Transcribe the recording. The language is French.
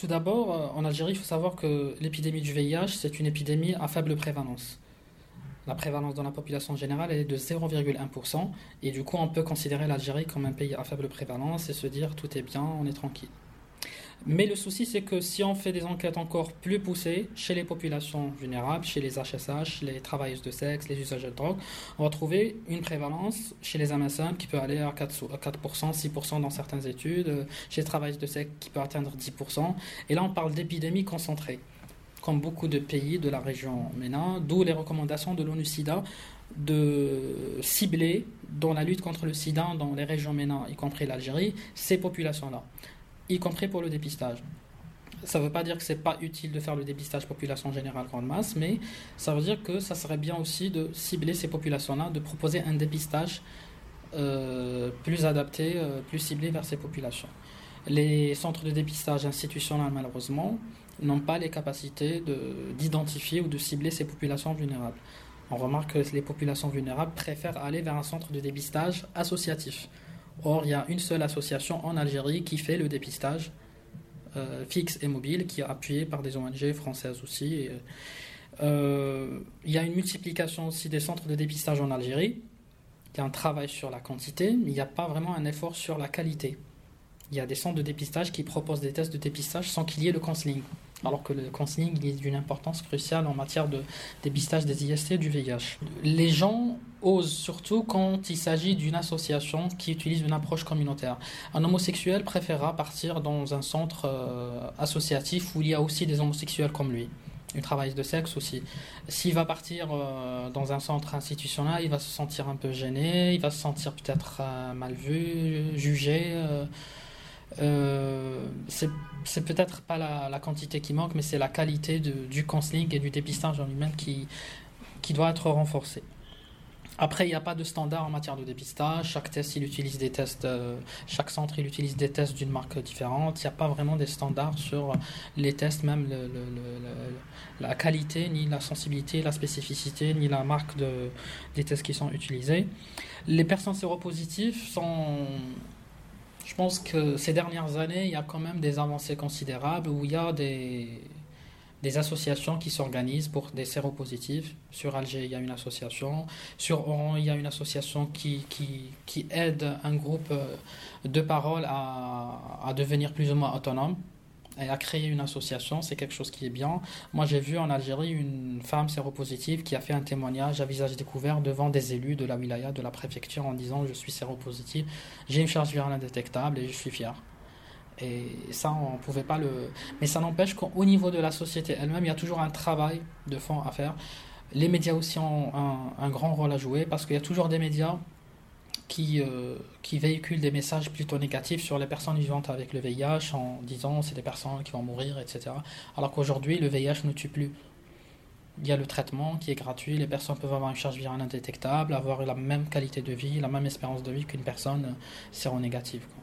Tout d'abord, en Algérie, il faut savoir que l'épidémie du VIH, c'est une épidémie à faible prévalence. La prévalence dans la population générale elle est de 0,1%, et du coup, on peut considérer l'Algérie comme un pays à faible prévalence et se dire tout est bien, on est tranquille. Mais le souci, c'est que si on fait des enquêtes encore plus poussées chez les populations vulnérables, chez les HSH, les travailleuses de sexe, les usagers de drogue, on va trouver une prévalence chez les MSM qui peut aller à 4%, 6% dans certaines études, chez les travailleuses de sexe qui peut atteindre 10%. Et là, on parle d'épidémie concentrée, comme beaucoup de pays de la région MENA, d'où les recommandations de l'ONU-SIDA de cibler dans la lutte contre le sida dans les régions MENA, y compris l'Algérie, ces populations-là, y compris pour le dépistage. Ça ne veut pas dire que c'est pas utile de faire le dépistage population générale grande masse, mais ça veut dire que ça serait bien aussi de cibler ces populations-là, de proposer un dépistage plus adapté, plus ciblé vers ces populations. Les centres de dépistage institutionnels, malheureusement, n'ont pas les capacités d'identifier ou de cibler ces populations vulnérables. On remarque que les populations vulnérables préfèrent aller vers un centre de dépistage associatif. Or, il y a une seule association en Algérie qui fait le dépistage fixe et mobile, qui est appuyée par des ONG françaises aussi. Il y a une multiplication aussi des centres de dépistage en Algérie. Il y a un travail sur la quantité, mais il n'y a pas vraiment un effort sur la qualité. Il y a des centres de dépistage qui proposent des tests de dépistage sans qu'il y ait le counseling. Alors que le counseling est d'une importance cruciale en matière de dépistage des IST et du VIH. Les gens osent surtout quand il s'agit d'une association qui utilise une approche communautaire. Un homosexuel préférera partir dans un centre associatif où il y a aussi des homosexuels comme lui. Une travailleuse de sexe aussi. S'il va partir dans un centre institutionnel, il va se sentir un peu gêné, il va se sentir peut-être mal vu, jugé. C'est peut-être pas la quantité qui manque, mais c'est la qualité du counseling et du dépistage en lui-même qui doit être renforcée. Après, il n'y a pas de standard en matière de dépistage. Chaque test, il utilise des tests. Chaque centre, il utilise des tests d'une marque différente. Il n'y a pas vraiment des standards sur les tests, même la qualité, ni la sensibilité, la spécificité, ni la marque des tests qui sont utilisés. Les personnes séropositives sont... Je pense que ces dernières années, il y a quand même des avancées considérables où il y a des associations qui s'organisent pour des séropositifs. Sur Alger, il y a une association. Sur Oran, il y a une association qui aide un groupe de parole à devenir plus ou moins autonome et à créer une association. C'est quelque chose qui est bien. Moi, j'ai vu en Algérie une femme séropositive qui a fait un témoignage à visage découvert devant des élus de la wilaya, de la préfecture, en disant « Je suis séropositive, j'ai une charge virale indétectable et je suis fière ». Et ça, on pouvait pas le... Mais ça n'empêche qu'au niveau de la société elle-même, il y a toujours un travail de fond à faire. Les médias aussi ont un grand rôle à jouer parce qu'il y a toujours des médias qui véhiculent des messages plutôt négatifs sur les personnes vivantes avec le VIH en disant c'est des personnes qui vont mourir, etc. Alors qu'aujourd'hui, le VIH ne tue plus. Il y a le traitement qui est gratuit, les personnes peuvent avoir une charge virale indétectable, avoir la même qualité de vie, la même espérance de vie qu'une personne séronégative, quoi.